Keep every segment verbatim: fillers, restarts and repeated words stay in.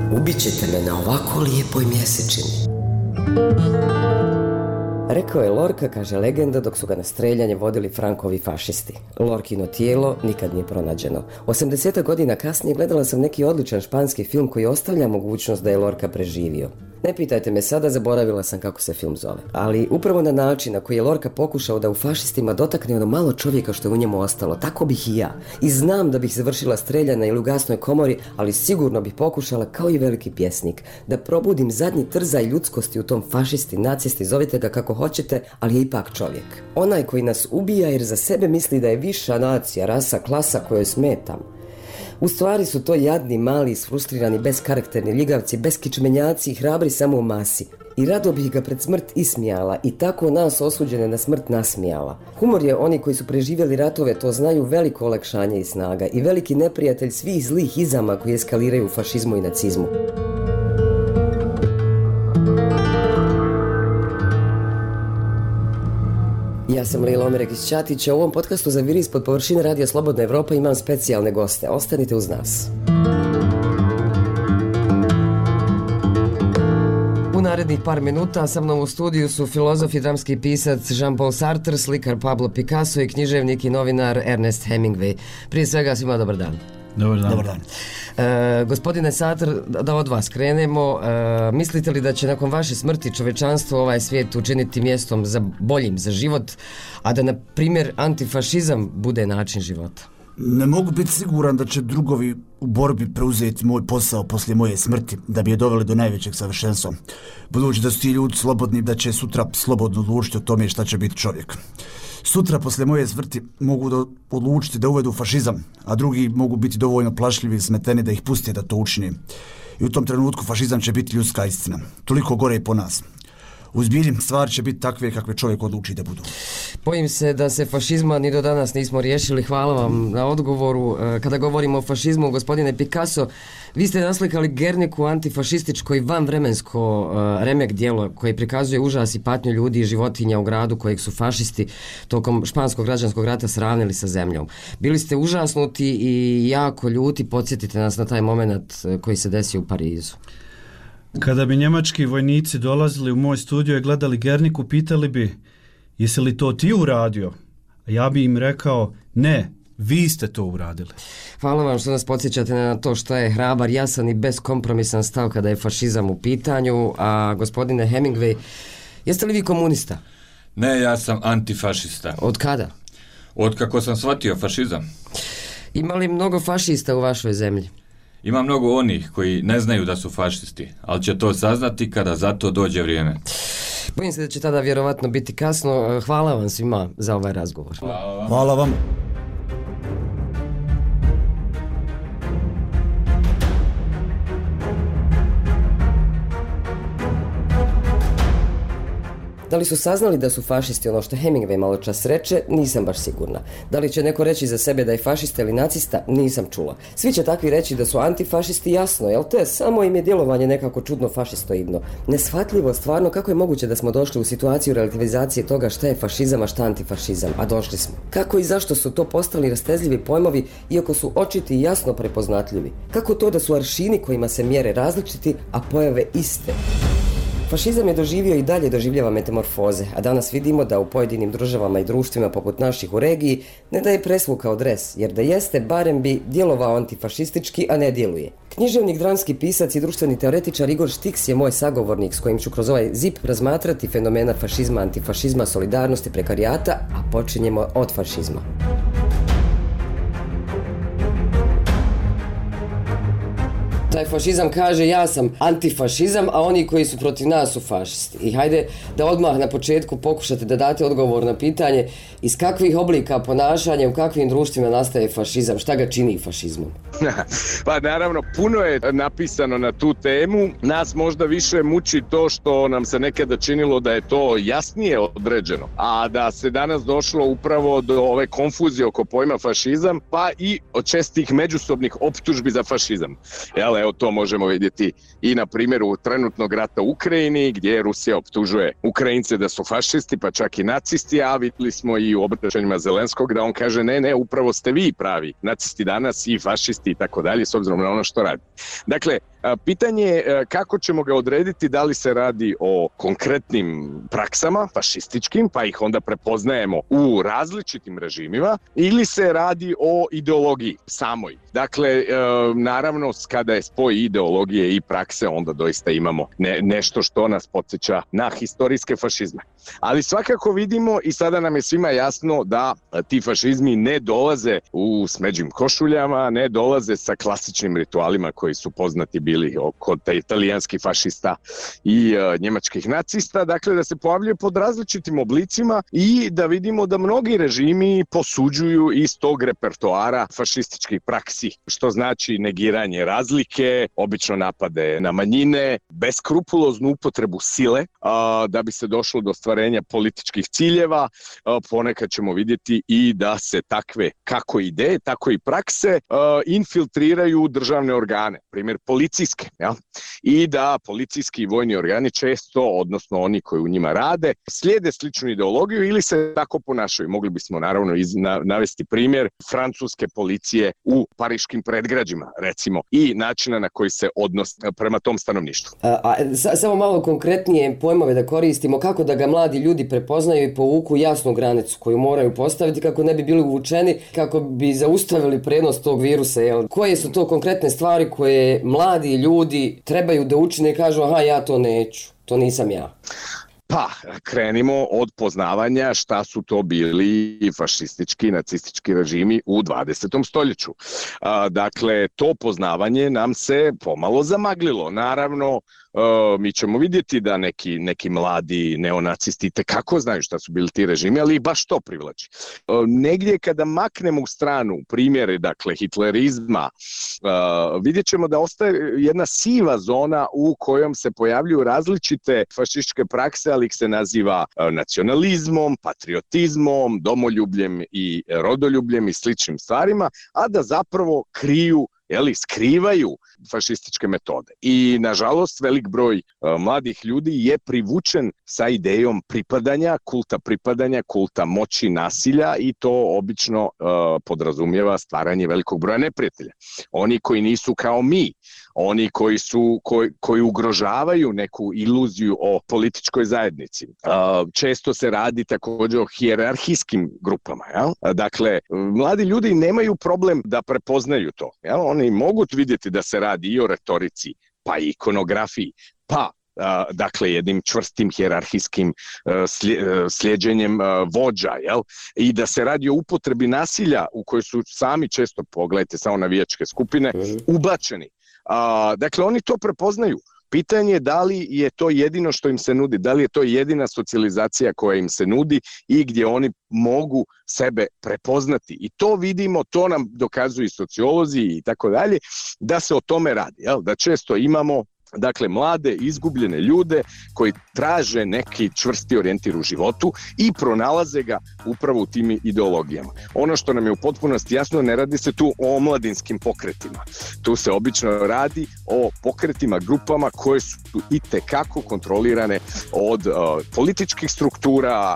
ubit ćete me na ovako lijepoj mjesečini. Rekao je Lorca, kaže legenda, dok su ga na streljanje vodili Frankovi fašisti. Lorkino tijelo nikad nije pronađeno. osamdeset godina kasnije gledala sam neki odličan španski film koji ostavlja mogućnost da je Lorca preživio. Ne pitajte me sada, zaboravila sam kako se film zove. Ali upravo na način na koji je Lorca pokušao da u fašistima dotakne ono malo čovjeka što je u njemu ostalo, tako bih i ja. I znam da bih završila streljana ili u gasnoj komori, ali sigurno bih pokušala, kao i veliki pjesnik, da probudim zadnji trzaj ljudskosti u tom fašisti, nacisti, zovite ga kako hoćete, ali je ipak čovjek. Onaj koji nas ubija jer za sebe misli da je viša nacija, rasa, klasa kojoj smetam. U stvari su to jadni, mali, isfrustrirani, beskarakterni ljigavci, beskičmenjaci i hrabri samo u masi. I rado bih ga pred smrt ismijala i tako nas osuđene na smrt nasmijala. Humor je, oni koji su preživjeli ratove to znaju, veliko olakšanje i snaga i veliki neprijatelj svih zlih izama koji eskaliraju u fašizmu i nacizmu. Ja sam Lila Omerek iz Ćatića. U ovom podcastu za Viri ispod površine Radija Slobodna Evropa imam specijalne goste. Ostanite uz nas. U narednih par minuta sa mnom u studiju su filozof i dramski pisac Jean-Paul Sartre, slikar Pablo Picasso i književnik i novinar Ernest Hemingway. Prije svega svima dobar dan. Dobar dan. Dobar dan. E, gospodine Sartre, da od vas krenemo. E, mislite li da će nakon vaše smrti čovečanstvo ovaj svijet učiniti mjestom za boljim za život, a da, na primjer, antifašizam bude način života? Ne mogu biti siguran da će drugovi u borbi preuzeti moj posao poslije moje smrti, da bi je doveli do najvećeg savršenstva. Budući da su ti ljudi slobodni, da će sutra slobodno odlučiti o tome šta će biti čovjek. Sutra poslije moje smrti mogu da odlučiti da uvedu fašizam, a drugi mogu biti dovoljno plašljivi i smeteni da ih puste da to učine. I u tom trenutku fašizam će biti ljudska istina. Toliko gore i po nas. U zbilji stvari će biti takve kakve čovjek odluči da budu. Bojim se da se fašizma ni do danas nismo riješili. Hvala vam na odgovoru. Kada govorimo o fašizmu, gospodine Picasso, vi ste naslikali Gerniku, antifašističko i vanvremensko uh, remek djelo koje prikazuje užas i patnju ljudi i životinja u gradu kojeg su fašisti tokom španskog građanskog rata sravnili sa zemljom. Bili ste užasnuti i jako ljuti. Podsjetite nas na taj moment koji se desio u Parizu. Kada bi njemački vojnici dolazili u moj studio i gledali Gerniku, pitali bi, jesi li to ti uradio? A ja bi im rekao, ne, vi ste to uradili. Hvala vam što nas podsjećate na to što je hrabar, jasan i beskompromisan stav kada je fašizam u pitanju. A gospodine Hemingway, jeste li vi komunista? Ne, ja sam antifašista. Od kada? Od kako sam shvatio fašizam. Ima li mnogo fašista u vašoj zemlji? Ima mnogo onih koji ne znaju da su fašisti, ali će to saznati kada za to dođe vrijeme. Bojim se da će tada vjerovatno biti kasno. Hvala vam svima za ovaj razgovor. Hvala vam. Hvala vam. Da li su saznali da su fašisti ono što Hemingway malo čas reče, nisam baš sigurna. Da li će neko reći za sebe da je fašista ili nacista, nisam čula. Svi će takvi reći da su antifašisti, jasno, jel te? Samo im je djelovanje nekako čudno fašistoidno. Neshvatljivo stvarno kako je moguće da smo došli u situaciju relativizacije toga šta je fašizam, a šta antifašizam, a došli smo. Kako i zašto su to postali rastezljivi pojmovi, iako su očiti i jasno prepoznatljivi? Kako to da su aršini kojima se mjere različiti, a pojave iste? Fašizam je doživio i dalje doživljava metamorfoze, a danas vidimo da u pojedinim državama i društvima poput naših u regiji ne da je presvukao dres, jer da jeste, barem bi djelovao antifašistički, a ne djeluje. Književnik, dramski pisac i društveni teoretičar Igor Štiks je moj sagovornik s kojim ću kroz ovaj zip razmatrati fenomena fašizma, antifašizma, solidarnosti, prekarijata, a počinjemo od fašizma. Taj fašizam kaže ja sam antifašizam, a oni koji su protiv nas su fašisti. I hajde da odmah na početku pokušate da date odgovor na pitanje iz kakvih oblika ponašanja, u kakvim društvima nastaje fašizam, šta ga čini fašizmom? Pa naravno, puno je napisano na tu temu. Nas možda više muči to što nam se nekada činilo da je to jasnije određeno, a da se danas došlo upravo do ove konfuzije oko pojma fašizam, pa i od čestih međusobnih optužbi za fašizam. Jel, evo to možemo vidjeti i na primjeru trenutnog rata u Ukrajini, gdje Rusija optužuje Ukrajince da su fašisti, pa čak i nacisti, a vidjeli smo i u obraćanjima Zelenskog da on kaže ne, ne, upravo ste vi pravi nacisti danas i fašisti i tako dalje, s obzirom na ono što radi. Dakle, Pitanje je kako ćemo ga odrediti, da li se radi o konkretnim praksama, fašističkim, pa ih onda prepoznajemo u različitim režimima, ili se radi o ideologiji samoj. Dakle, naravno, kada je spoj ideologije i prakse, onda doista imamo ne, nešto što nas podsjeća na historijske fašizme. Ali svakako vidimo i sada nam je svima jasno da ti fašizmi ne dolaze u smeđim košuljama, ne dolaze sa klasičnim ritualima koji su poznati bili kod italijanskih fašista i uh, njemačkih nacista, dakle da se pojavljuje pod različitim oblicima i da vidimo da mnogi režimi posuđuju iz tog repertoara fašističkih praksi, što znači negiranje razlike, obično napade na manjine, beskrupuloznu upotrebu sile uh, da bi se došlo do ostvarenja političkih ciljeva. Uh, ponekad ćemo vidjeti i da se takve kako ideje, tako i prakse uh, infiltriraju u državne organe, primjer policijske, ja? I da policijski i vojni organi često, odnosno oni koji u njima rade, slijede sličnu ideologiju ili se tako ponašaju. Mogli bismo naravno iz, na, navesti primjer francuske policije u pariškim predgrađima, recimo, i načina na koji se odnos prema tom stanovništvu. A, a samo malo konkretnije pojmove da koristimo, kako da ga mladi ljudi prepoznaju i povuku jasnu granicu koju moraju postaviti kako ne bi bili uvučeni, kako bi zaustavili prenos tog virusa. Jel? Koje su to konkretne stvari koje mladi ljudi trebaju da učine i kažu aha, ja to neću, to nisam ja? Pa, krenimo od poznavanja šta su to bili fašistički, nacistički režimi u dvadesetom stoljeću. A, dakle, to poznavanje nam se pomalo zamaglilo. Naravno, Uh, mi ćemo vidjeti da neki, neki mladi neonacisti tekako znaju šta su bili ti režimi, ali ih baš to privlači. Uh, negdje kada maknemo u stranu primjere, dakle, hitlerizma, uh, vidjet ćemo da ostaje jedna siva zona u kojom se pojavljuju različite fašističke prakse, ali ih se naziva uh, nacionalizmom, patriotizmom, domoljubljem i rodoljubljem i sličnim stvarima, a da zapravo kriju Jeli, skrivaju fašističke metode. I, nažalost, velik broj uh, mladih ljudi je privučen sa idejom pripadanja, kulta pripadanja, kulta moći, nasilja i to obično uh, podrazumijeva stvaranje velikog broja neprijatelja. Oni koji nisu kao mi, oni koji su koji, koji ugrožavaju neku iluziju o političkoj zajednici. Uh, često se radi također o hijerarhijskim grupama. Jel? Dakle, mladi ljudi nemaju problem da prepoznaju to. Jel? Oni mogu vidjeti da se radi i o retorici, pa i ikonografiji, pa Uh, dakle jednim čvrstim hijerarhijskim uh, slijeđenjem uh, vođa, jel? I da se radi o upotrebi nasilja u kojoj su sami često, pogledajte samo navijačke skupine, ubačeni. Uh, dakle, oni to prepoznaju. Pitanje je da li je to jedino što im se nudi, da li je to jedina socijalizacija koja im se nudi i gdje oni mogu sebe prepoznati. I to vidimo, to nam dokazuju i sociolozi i tako dalje, da se o tome radi, jel? Da često imamo dakle mlade, izgubljene ljude koji traže neki čvrsti orijentir u životu i pronalaze ga upravo u tim ideologijama. Ono što nam je u potpunosti jasno, ne radi se tu o omladinskim pokretima. Tu se obično radi o pokretima, grupama koje su itekako kontrolirane od uh, političkih struktura,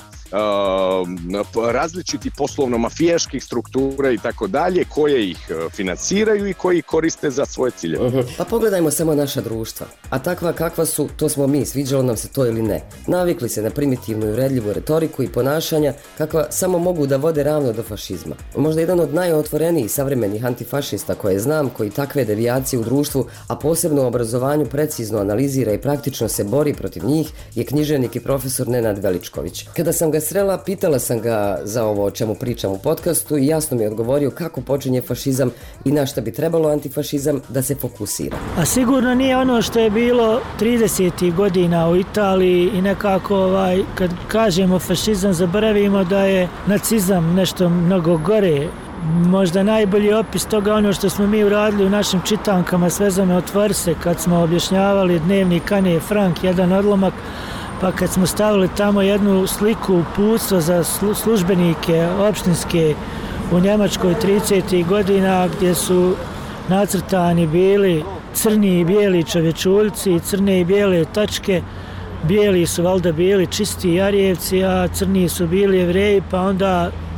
uh, različitih poslovno-mafijaških struktura i tako dalje, koje ih financiraju i koji ih koriste za svoje ciljeve. Uh-huh. Pa pogledajmo samo naša društva. A takva kakva su, to smo mi, sviđalo nam se to ili ne. Navikli se na primitivnu i uvredljivu retoriku i ponašanja kakva samo mogu da vode ravno do fašizma. Možda jedan od najotvorenijih savremenih antifašista koje znam, koji takve devijacije u društvu, a posebno u obrazovanju precizno analizira i praktično se bori protiv njih, je književnik i profesor Nenad Veličković. Kada sam ga srela, pitala sam ga za ovo o čemu pričam u podcastu i jasno mi je odgovorio kako počinje fašizam i na šta bi trebalo antifašizam da se fokusira. A sigurno nije ono što je bilo tridesetih godina u Italiji i nekako ovaj, kad kažemo fašizam zaboravimo da je nacizam nešto mnogo gore. Možda najbolji opis toga ono što smo mi uradili u našim čitankama Svezano otvori se kad smo objašnjavali dnevnik Ane Frank, jedan odlomak, pa kad smo stavili tamo jednu sliku uputstva za službenike opštinske u Njemačkoj tridesetih godina gdje su nacrtani bili crni i bijeli čovječuljci i crne i bijele tačke. Bijeli su valjda bili čisti Jarijevci, a crni su bili Jevreji, pa onda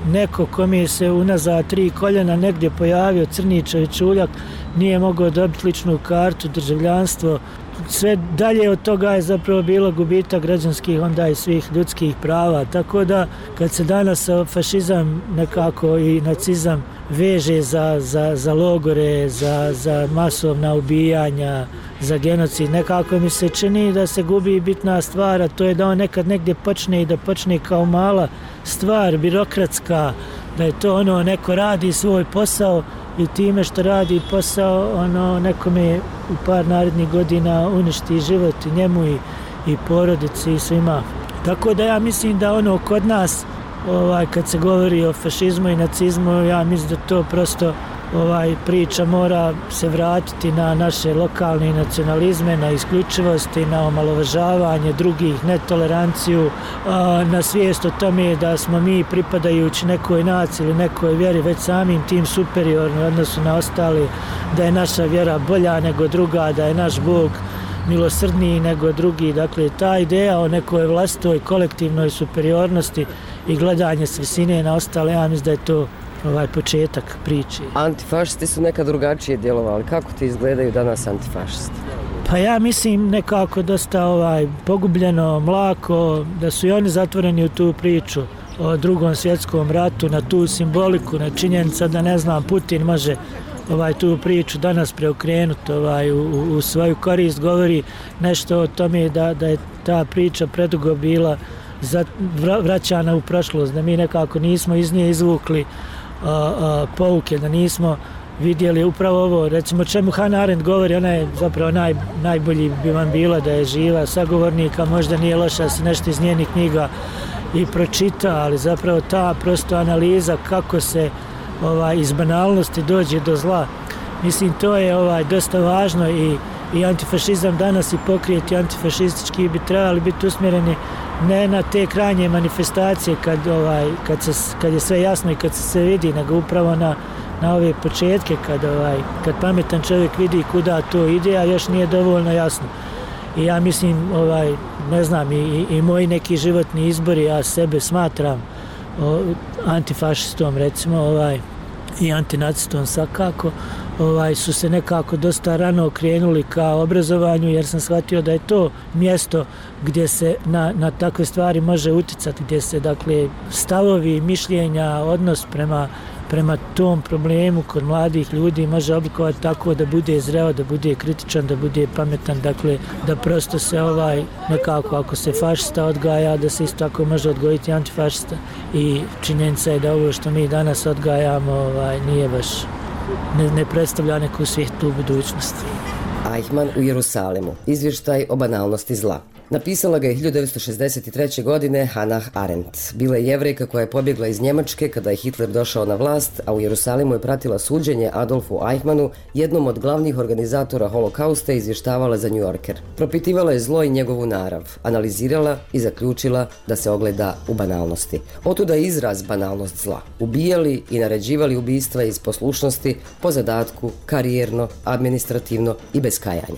neko kome se unazad tri koljena negdje pojavio Crničević Uljak, nije mogao dobiti ličnu kartu, državljanstvo. Sve dalje od toga je zapravo bilo gubitak građanskih onda i svih ljudskih prava. Tako da kad se danas fašizam nekako i nacizam veže za, za, za logore, za, za masovna ubijanja, za genocid, nekako mi se čini da se gubi bitna stvar, a to je da on nekad negdje počne i da počne kao mala stvar, birokratska, da je to ono neko radi svoj posao i time što radi posao ono nekome u par narednih godina uništi život i njemu i, i porodici i svima. Tako da ja mislim da ono kod nas ovaj, kad se govori o fašizmu i nacizmu, ja mislim da to prosto ovaj, priča mora se vratiti na naše lokalne nacionalizme, na isključivosti, na omalovažavanje drugih, netoleranciju, na svijest o tome da smo mi pripadajući nekoj naciji ili nekoj vjeri već samim tim superiorni u odnosu na ostali, da je naša vjera bolja nego druga, da je naš Bog milosrdniji nego drugi. Dakle, ta ideja o nekoj vlastitoj kolektivnoj superiornosti i gledanje s visine na ostale, ja mislim da je to ovaj početak priče. Antifašisti su nekad drugačije djelovali. Kako ti izgledaju danas antifašisti? Pa ja mislim nekako dosta ovaj pogubljeno, mlako, da su i oni zatvoreni u tu priču o drugom svjetskom ratu, na tu simboliku, na činjenica da ne znam, Putin može ovaj tu priču danas preokrenuti ovaj, u, u svoju korist, govori nešto o tome da, da je ta priča predugo bila za, vraćana u prošlost, da mi nekako nismo iz nje izvukli a, a, pouke, da nismo vidjeli upravo ovo, recimo čemu Hannah Arendt govori, ona je zapravo naj, najbolji bi vam bila da je živa sagovornika, možda nije loša se nešto iz njenih knjiga i pročita, ali zapravo ta prosto analiza kako se ovaj, iz banalnosti dođe do zla. Mislim, to je ovaj, dosta važno i, i antifašizam danas i pokrijeti antifašistički bi trebali biti usmjereni ne na te krajnje manifestacije kad, ovaj, kad, se, kad je sve jasno i kad se sve vidi, nego upravo na, na ove početke kad, ovaj, kad pametan čovjek vidi kuda to ide, a još nije dovoljno jasno. I ja mislim, ovaj, ne znam, i, i moji neki životni izbori, ja sebe smatram o, antifašistom, recimo, ovaj, i antinacistom svakako, ovaj, su se nekako dosta rano okrenuli ka obrazovanju, jer sam shvatio da je to mjesto gdje se na, na takve stvari može uticati, gdje se dakle stavovi, mišljenja, odnos prema prema tom problemu kod mladih ljudi može oblikovati tako da bude zreo, da bude kritičan, da bude pametan, dakle da prosto se ovaj nekako ako se fašista odgaja, da se isto tako može odgojiti antifašista i činjenica je da ovo što mi danas odgajamo ovaj, nije baš, ne, ne predstavlja neku svijetlu budućnost. Eichmann u Jerusalimu. Izvještaj o banalnosti zla. Napisala ga je hiljadu devetsto šezdeset treće. godine Hannah Arendt. Bila je Jevrejka koja je pobjegla iz Njemačke kada je Hitler došao na vlast, a u Jerusalimu je pratila suđenje Adolfu Eichmannu, jednom od glavnih organizatora holokausta, i izvještavala za New Yorker. Propitivala je zlo i njegovu narav, analizirala i zaključila da se ogleda u banalnosti. Otuda je izraz banalnost zla. Ubijali i naređivali ubistva iz poslušnosti, po zadatku, karijerno, administrativno i bez kajanja.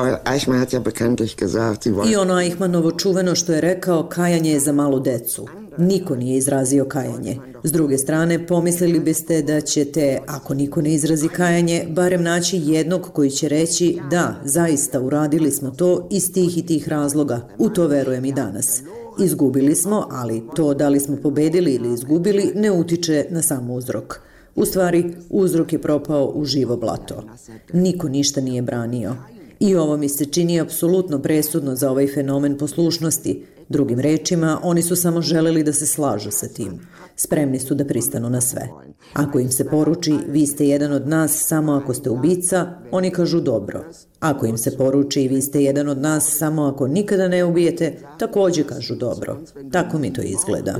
I ono Eichmannovo čuveno što je rekao, kajanje je za malu decu. Niko nije izrazio kajanje. S druge strane, pomislili biste da ćete, ako niko ne izrazi kajanje, barem naći jednog koji će reći da, zaista uradili smo to iz tih i tih razloga. U to verujem i danas. Izgubili smo, ali to da li smo pobedili ili izgubili ne utiče na sam uzrok. U stvari, uzrok je propao u živo blato. Niko ništa nije branio. I ovo mi se čini apsolutno presudno za ovaj fenomen poslušnosti. Drugim rečima, oni su samo želeli da se slažu sa tim. Spremni su da pristanu na sve. Ako im se poruči, vi ste jedan od nas samo ako ste ubica, oni kažu dobro. Ako im se poruči, vi ste jedan od nas samo ako nikada ne ubijete, također kažu dobro. Tako mi to izgleda.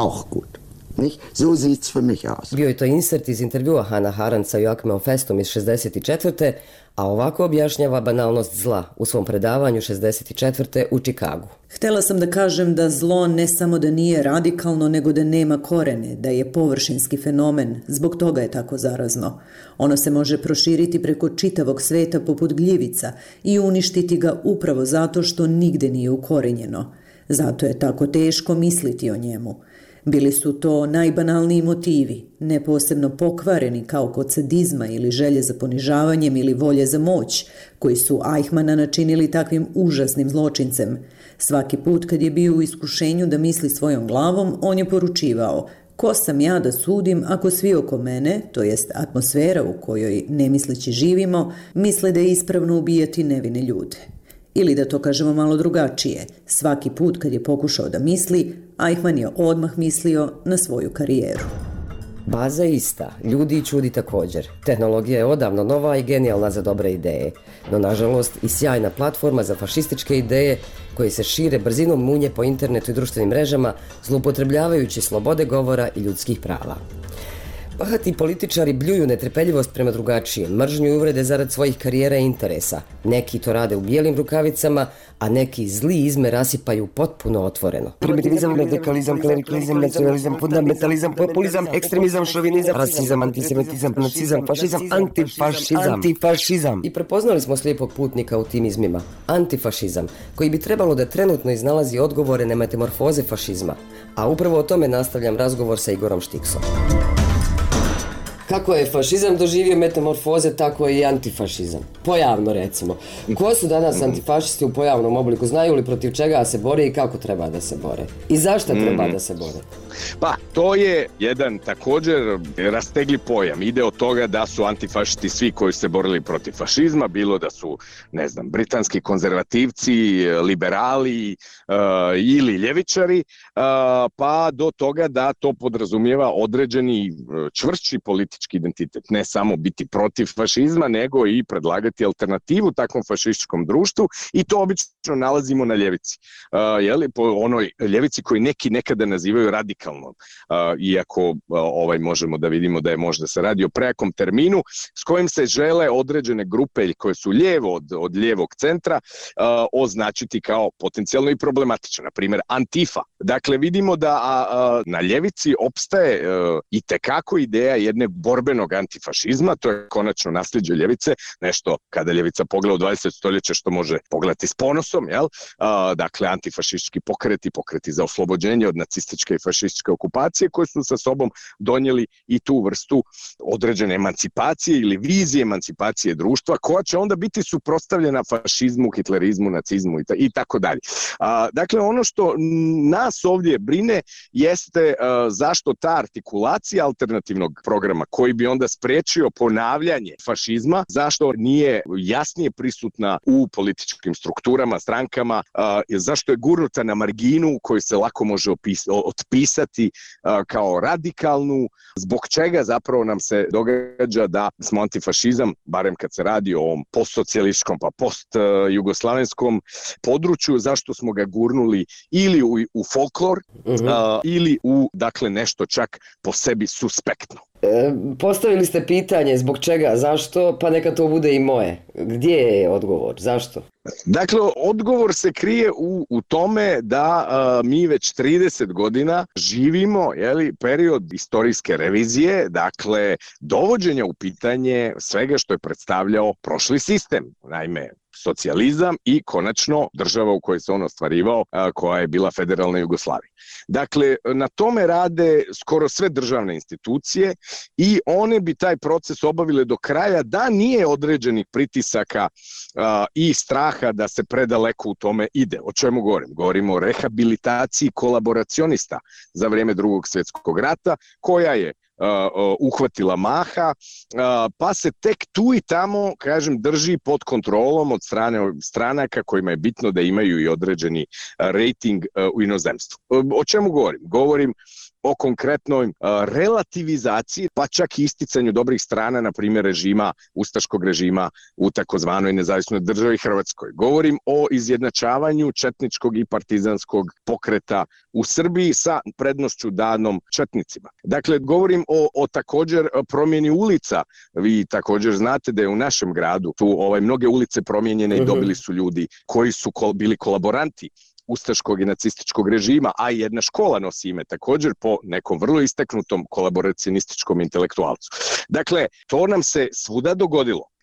Bio je to insert iz intervjua Hannah Arendt sa Joachimom Festom iz šezdeset četvrte. A ovako objašnjava banalnost zla u svom predavanju šezdeset četvrte u Čikagu. Htela sam da kažem da zlo ne samo da nije radikalno, nego da nema korene, da je površinski fenomen, zbog toga je tako zarazno. Ono se može proširiti preko čitavog sveta poput gljivica i uništiti ga upravo zato što nigde nije ukorenjeno. Zato je tako teško misliti o njemu. Bili su to najbanalniji motivi, ne posebno pokvareni kao kod sadizma ili želje za ponižavanjem ili volje za moć, koji su Eichmanna načinili takvim užasnim zločincem. Svaki put kad je bio u iskušenju da misli svojom glavom, on je poručivao: ko sam ja da sudim ako svi oko mene, to jest atmosfera u kojoj nemisleći živimo, misle da je ispravno ubijati nevine ljude. Ili da to kažemo malo drugačije, svaki put kad je pokušao da misli, Eichmann je odmah mislio na svoju karijeru. Baza je ista, ljudi i čudi također. Tehnologija je odavno nova i genijalna za dobre ideje, no nažalost i sjajna platforma za fašističke ideje koje se šire brzinom munje po internetu i društvenim mrežama, zloupotrebljavajući slobode govora i ljudskih prava. Bahati političari bljuju netrpeljivost prema drugačijem, mržnju i uvrede zarad svojih karijera i interesa. Neki to rade u bijelim rukavicama, a neki zli izme rasipaju potpuno otvoreno. Primitivizam, radikalizam, klerikalizam, nacionalizam, fundamentalizam, populizam, ekstremizam, šovinizam, rasizam, antisemitizam, nacizam, fašizam, antifašizam, antifašizam. I prepoznali smo slijepog putnika u tim izmima. Antifašizam, koji bi trebalo da trenutno iznalazi odgovore na metamorfoze fašizma. A upravo o tome nastavljam razgovor sa Igorom Štiksom. Kako je fašizam doživio metamorfoze, tako je i antifašizam. Pojavno recimo. Ko su danas antifašisti u pojavnom obliku? Znaju li protiv čega se bore i kako treba da se bore? I zašto treba da se bore? Pa, to je jedan također rastegli pojam. Ide od toga da su antifašisti svi koji se borili protiv fašizma, bilo da su, ne znam, britanski konzervativci, liberali uh, ili ljevičari, uh, pa do toga da to podrazumijeva određeni uh, čvršći politički identitet. Ne samo biti protiv fašizma, nego i predlagati alternativu takvom fašističkom društvu, i to obično nalazimo na ljevici. Uh, jeli, po onoj ljevici koji neki nekada nazivaju radikalnom. Uh, iako uh, ovaj možemo da vidimo da je možda se radi o prejakom terminu s kojim se žele određene grupe koje su lijevo od, od lijevog centra uh, označiti kao potencijalno i problematično, na primjer Antifa. Dakle, vidimo da a, a, na ljevici opstaje uh, i tekako ideja jednog borbenog antifašizma, to je konačno nasljeđe ljevice, nešto kada ljevica pogleda u dvadesetom stoljeće što može pogledati s ponosom, jel? Uh, dakle, antifašistički pokreti, pokreti za oslobođenje od nacističke i fašističke okupacije koje su sa sobom donijeli i tu vrstu određene emancipacije ili vizije emancipacije društva koja će onda biti suprotstavljena fašizmu, hitlerizmu, nacizmu i, ta, i tako dalje. A, dakle, ono što nas ovdje brine jeste a, zašto ta artikulacija alternativnog programa koji bi onda spriječio ponavljanje fašizma, zašto nije jasnije prisutna u političkim strukturama, strankama, a, zašto je gurnuta na marginu koju se lako može opis, otpisati a, kao radikalnu, zbog čega zapravo nam se događa da smo antifašizam, barem kad se radi o ovom postsocijalističkom pa post-jugoslavenskom području, zašto smo ga gurnuli ili u, u folklor uh-huh. a, ili u, dakle, nešto čak po sebi suspektno. E, postavili ste pitanje zbog čega, zašto, pa neka to bude i moje. Gdje je odgovor, zašto? Dakle, odgovor se krije u, u tome da a, mi već trideset godina živimo, jeli, period istorijske revizije, dakle, dovođenja u pitanje svega što je predstavljao prošli sistem. Naime, socijalizam i konačno država u kojoj se on ostvarivao, a, koja je bila federalna Jugoslavija. Dakle, na tome rade skoro sve državne institucije i one bi taj proces obavile do kraja da nije određenih pritisaka a, i straha da se predaleko u tome ide. O čemu govorim? Govorimo o rehabilitaciji kolaboracionista za vrijeme Drugog svjetskog rata, koja je Uh, uh, uhvatila maha, uh, pa se tek tu i tamo, kažem, drži pod kontrolom od strane stranaka kojima je bitno da imaju i određeni uh, rating uh, u inozemstvu. Uh, o čemu govorim? Govorim o konkretnoj uh, relativizaciji, pa čak i isticanju dobrih strana, na primjer režima, ustaškog režima u takozvanoj nezavisnoj državi Hrvatskoj. Govorim o izjednačavanju četničkog i partizanskog pokreta u Srbiji sa prednošću danom četnicima. Dakle, govorim o, o također promjeni ulica. Vi također znate da je u našem gradu tu ovaj, mnoge ulice promijenjene i dobili su ljudi koji su kol, bili kolaboranti ustaškog i nacističkog režima, a i jedna škola nosi ime također po nekom vrlo istaknutom kolaboracionističkom intelektualcu. Dakle, to nam se svuda dogodilo.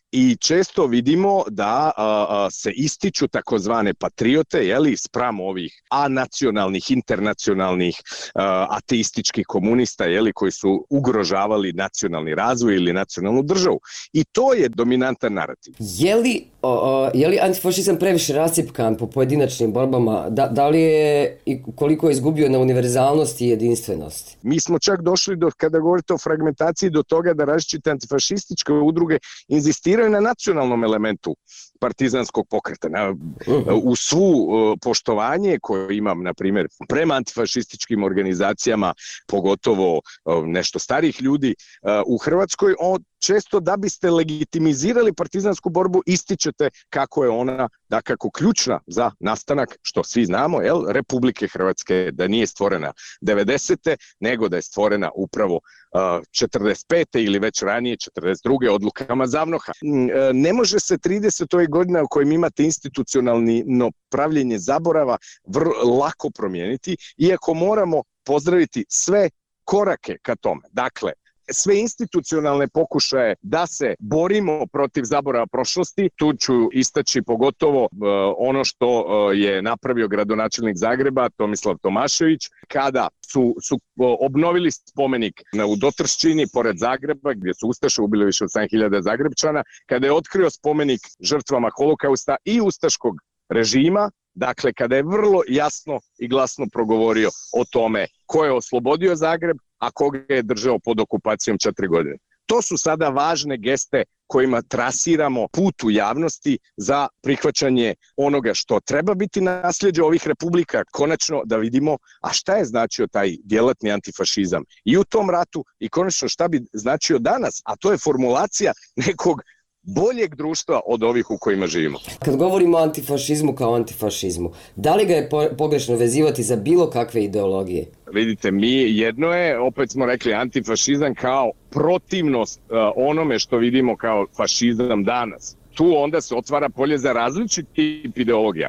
I često vidimo da a, a, se ističu takozvane patriote, jeli, spram ovih anacionalnih, internacionalnih, a, ateističkih komunista, jeli, koji su ugrožavali nacionalni razvoj ili nacionalnu državu. I to je dominantan narativ. Je li, o, o, je li antifašizam previše rascjepkan po pojedinačnim borbama? Da, da li je i koliko je izgubio na univerzalnosti i jedinstvenosti? Mi smo čak došli do, kada govorite o fragmentaciji, do toga da različite antifašističke udruge inzistiraju na nacionalnom elementu partizanskog pokreta. Na, u svu poštovanje koje imam, na primjer, prema antifašističkim organizacijama, pogotovo nešto starih ljudi u Hrvatskoj, on često da biste legitimizirali partizansku borbu ističete kako je ona dakako ključna za nastanak, što svi znamo, jel, Republike Hrvatske, da nije stvorena devedesete nego da je stvorena upravo uh, četrdeset pete ili već ranije četrdeset druge odlukama Zavnoha. Ne može se trideset godina u kojim imate institucionalno pravljenje zaborava vrlo lako promijeniti, iako moramo pozdraviti sve korake ka tome. Dakle, sve institucionalne pokušaje da se borimo protiv zaborava prošlosti, tu ću istaći pogotovo uh, ono što uh, je napravio gradonačelnik Zagreba Tomislav Tomašević, kada su, su uh, obnovili spomenik u Dotrščini pored Zagreba, gdje su ustaše ubili više od sedam hiljada Zagrebčana, kada je otkrio spomenik žrtvama Holokausta i ustaškog režima, dakle kada je vrlo jasno i glasno progovorio o tome ko je oslobodio Zagreb, a koga je držao pod okupacijom četiri godine. To su sada važne geste kojima trasiramo put u javnosti za prihvaćanje onoga što treba biti nasljeđe ovih republika. Konačno da vidimo, a šta je značio taj djelatni antifašizam i u tom ratu i konačno šta bi značio danas, a to je formulacija nekog boljeg društva od ovih u kojima živimo. Kad govorimo o antifašizmu kao antifašizmu, da li ga je pogrešno vezivati za bilo kakve ideologije? Vidite, mi jedno je, opet smo rekli, antifašizam kao protivnost uh, onome što vidimo kao fašizam danas. Tu onda se otvara polje za različit tip ideologija.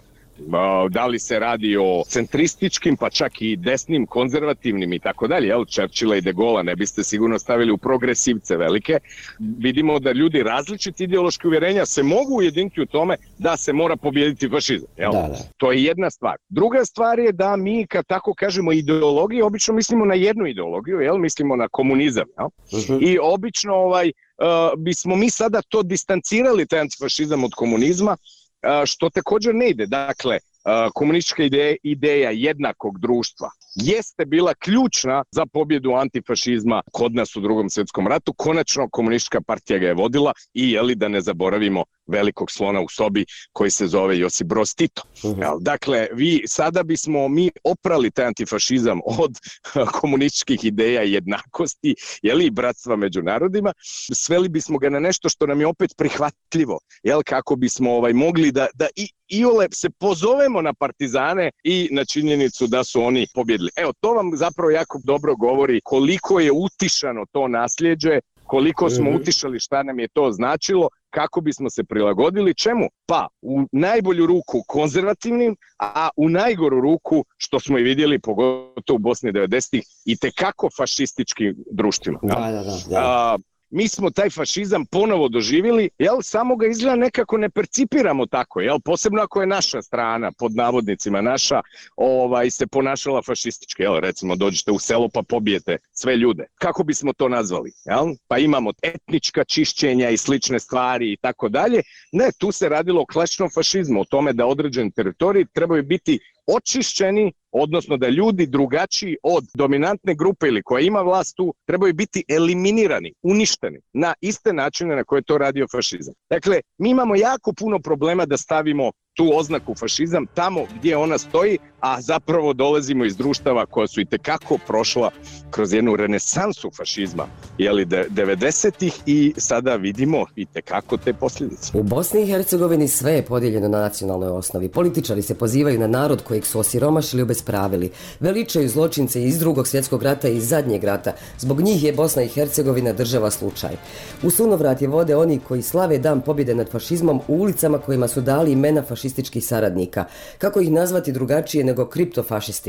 Da li se radi o centrističkim, pa čak i desnim, konzervativnim i tako dalje, jel, Churchilla i de Gaulle ne biste sigurno stavili u progresivce velike. Vidimo da ljudi različiti ideološki uvjerenja se mogu ujediniti u tome da se mora pobijediti fašizam, jel? Da, da. To je jedna stvar. Druga stvar je da mi, kad tako kažemo ideologiju, obično mislimo na jednu ideologiju, jel, mislimo na komunizam, jel? Uh-huh. I obično ovaj, uh, bismo mi sada to distancirali, taj antifašizam od komunizma, što također ne ide. Dakle, komunistička ideja, ideja jednakog društva jeste bila ključna za pobjedu antifašizma kod nas u Drugom svjetskom ratu. Konačno komunistička partija ga je vodila i, jeli, da ne zaboravimo velikog slona u sobi koji se zove Josip Broz Tito. Uh-huh. Dakle, vi, sada bismo mi oprali taj antifašizam od komunističkih ideja jednakosti, jeli, i bratstva među narodima, sveli bismo ga na nešto što nam je opet prihvatljivo, jel, kako bismo ovaj, mogli da, da i iole se pozovemo na partizane i na činjenicu da su oni pobjedili. Evo, to vam zapravo jako dobro govori koliko je utišano to nasljeđe, koliko smo mm-hmm. utišali šta nam je to značilo, kako bismo se prilagodili čemu? Pa u najbolju ruku konzervativnim, a u najgoru ruku, što smo i vidjeli pogotovo u Bosni devedesetih, i tekako fašističkim društvima. Da, da, da, da. A, mi smo taj fašizam ponovo doživjeli, jel, samo ga izgleda nekako ne percipiramo tako, jel, posebno ako je naša strana, pod navodnicima naša, ovaj, se ponašala fašistički, jel, recimo dođete u selo pa pobijete sve ljude. Kako bismo to nazvali, jel? Pa imamo etnička čišćenja i slične stvari i tako dalje. Ne, tu se radilo o klasičnom fašizmu, o tome da određeni teritoriji trebaju biti očišćeni, odnosno da ljudi drugačiji od dominantne grupe ili koja ima vlast tu trebaju biti eliminirani, uništeni na iste načine na koje to radio fašizam. Dakle, mi imamo jako puno problema da stavimo tu oznaku fašizam tamo gdje ona stoji, a zapravo dolazimo iz društava koja su itekako prošla kroz jednu renesansu fašizma, jeli, devedesetih, i sada vidimo itekako te posljedice. U Bosni i Hercegovini sve je podijeljeno na nacionalnoj osnovi. Političari se pozivaju na narod kojeg su osiromašili, obespravili. Veličaju zločince iz Drugog svjetskog rata i iz Zadnjeg rata. Zbog njih je Bosna i Hercegovina država slučaj. U sunovrat je vode oni koji slave dan pobjede nad fašizmom u ulicama kojima su dali imena fašističkih saradnika. Kako ih nazvati drugačije nego kriptofašistima?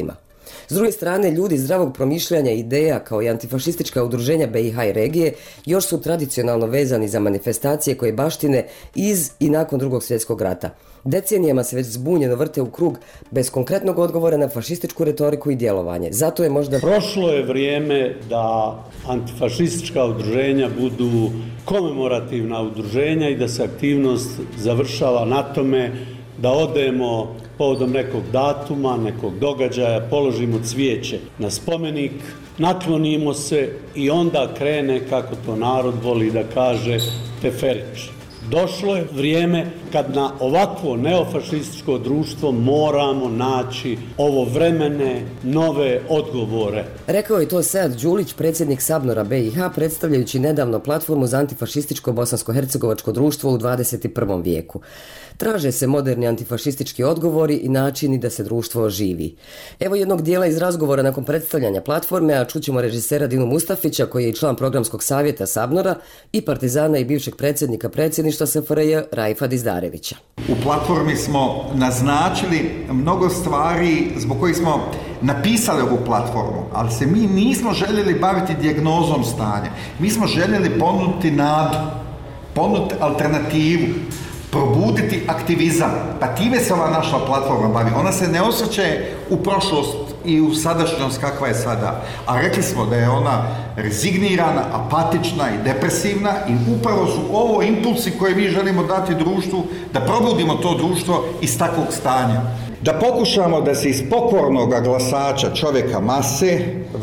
S druge strane, ljudi zdravog promišljanja i ideja kao i antifašistička udruženja B i H i regije još su tradicionalno vezani za manifestacije koje baštine iz i nakon drugog svjetskog rata. Decenijama se već zbunjeno vrte u krug bez konkretnog odgovora na fašističku retoriku i djelovanje. Zato je možda... Prošlo je vrijeme da antifašistička udruženja budu komemorativna udruženja i da se aktivnost završava na tome da odemo povodom nekog datuma, nekog događaja, položimo cvijeće na spomenik, naklonimo se i onda krene, kako to narod voli da kaže, teferić. Došlo je vrijeme kad na ovakvo neofašističko društvo moramo naći ovovremene nove odgovore. Rekao je to Sead Đulić, predsjednik Sabnora B i H, predstavljajući nedavno platformu za antifašističko bosansko-hercegovačko društvo u dvadeset prvom vijeku. Traže se moderni antifašistički odgovori i načini da se društvo oživi. Evo jednog dijela iz razgovora nakon predstavljanja platforme, a čućemo režisera Dinu Mustafića, koji je i član programskog savjeta Sabnora, i partizana i bivšeg predsjednika predsjedništva S F R J Raifa Dizdarevića. U platformi smo naznačili mnogo stvari zbog kojih smo napisali ovu platformu, ali se mi nismo željeli baviti dijagnozom stanja. Mi smo željeli ponuditi nadu, ponuditi alternativu, probuditi aktivizam. Pa time se ova naša platforma bavi. Ona se ne osvrće u prošlost i u sadašnjost kakva je sada. A rekli smo da je ona rezignirana, apatična i depresivna i upravo su ovo impulsi koje mi želimo dati društvu, da probudimo to društvo iz takvog stanja. Da pokušamo da se iz pokornog glasača čovjeka mase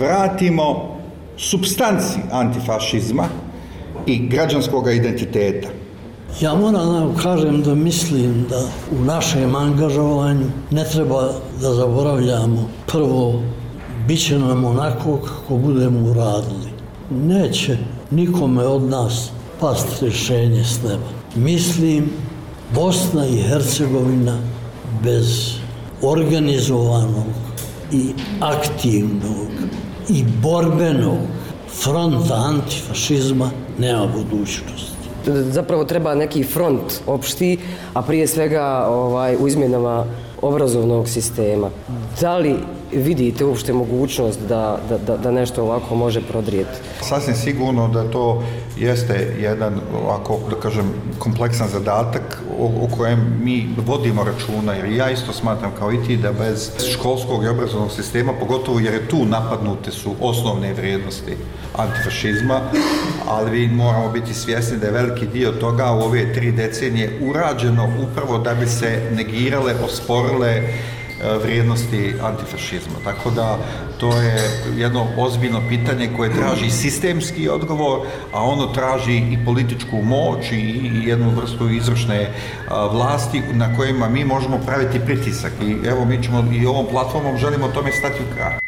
vratimo supstanci antifašizma i građanskog identiteta. Ja moram da vam kažem da mislim da u našem angažovanju ne treba da zaboravljamo prvo, bit će nam onako kako budemo uradili. Neće nikome od nas pasti rješenje s neba. Mislim, Bosna i Hercegovina bez organizovanog i aktivnog i borbenog fronta antifašizma nema budućnosti. Zapravo treba neki front opšti, a prije svega ovaj, u izmjenama obrazovnog sistema. Da li vidite uopšte mogućnost da, da, da nešto ovako može prodrijeti? Sasvim sigurno da to jeste jedan ovako, da kažem, kompleksan zadatak o, o kojem mi vodimo računa, jer ja isto smatram kao i ti da bez školskog i obrazovnog sistema, pogotovo jer je tu napadnute su osnovne vrijednosti antifašizma, ali vi moramo biti svjesni da je veliki dio toga u ove tri decenije urađeno upravo da bi se negirale, osporile vrijednosti antifašizma. Tako da to je jedno ozbiljno pitanje koje traži sistemski odgovor, a ono traži i političku moć i jednu vrstu izvršne vlasti na kojima mi možemo praviti pritisak. I evo mi ćemo i ovom platformom želimo tome stati u kraj.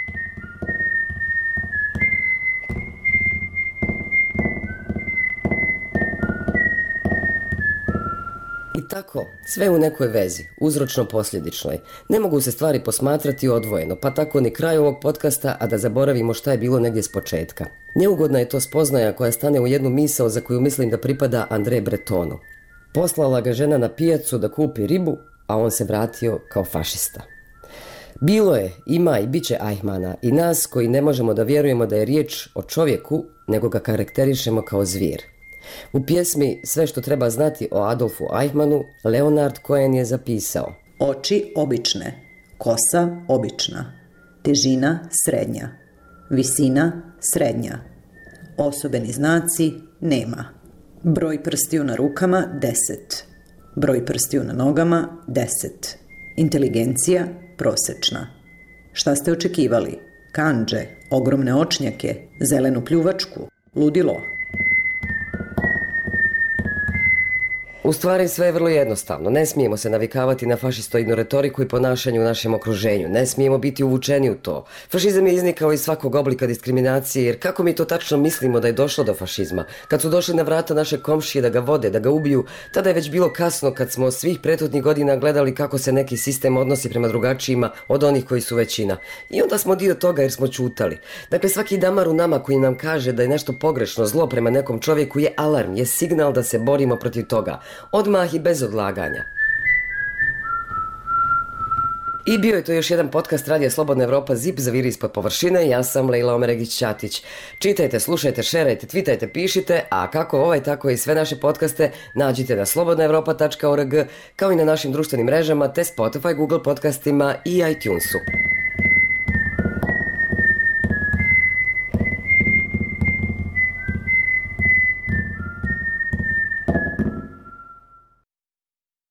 Tako, sve u nekoj vezi, uzročno-posljedičnoj. Ne mogu se stvari posmatrati odvojeno, pa tako ni kraj ovog podcasta, a da zaboravimo šta je bilo negdje s početka. Neugodna je to spoznaja koja stane u jednu misao za koju mislim da pripada André Bretonu. Poslala ga žena na pijacu da kupi ribu, a on se vratio kao fašista. Bilo je, ima i bit će Eichmanna i nas koji ne možemo da vjerujemo da je riječ o čovjeku, nego ga karakterišemo kao zvir. U pjesmi Sve što treba znati o Adolfu Eichmannu, Leonard Cohen je zapisao: oči obične, kosa obična, težina srednja, visina srednja, osobeni znaci nema, broj prstiju na rukama deset, broj prstiju na nogama deset, inteligencija prosječna. Šta ste očekivali? Kandže, ogromne očnjake, zelenu pljuvačku, ludilo. U stvari sve je vrlo jednostavno. Ne smijemo se navikavati na fašistoidnu retoriku i ponašanje u našem okruženju. Ne smijemo biti uvučeni u to. Fašizam je iznikao iz svakog oblika diskriminacije, jer kako mi to tačno mislimo da je došlo do fašizma? Kad su došli na vrata naše komšije da ga vode, da ga ubiju, tada je već bilo kasno kad smo svih prethodnih godina gledali kako se neki sistem odnosi prema drugačijima od onih koji su većina. I onda smo dio toga jer smo čutali. Dakle, svaki damar u nama koji nam kaže da je nešto pogrešno, zlo prema nekom čovjeku je alarm, je signal da se borimo protiv toga. Odmah i bez odlaganja. I bio je to još jedan podcast Radija Slobodna Evropa Zip zaviri ispod površine. Ja sam Lejla Omeregić-Ćatić. Čitajte, slušajte, šerajte, twitajte, pišite, a kako ovaj, tako i sve naše podcaste nađite na slobodna evropa tačka org kao i na našim društvenim mrežama te Spotify, Google podcastima i iTunesu.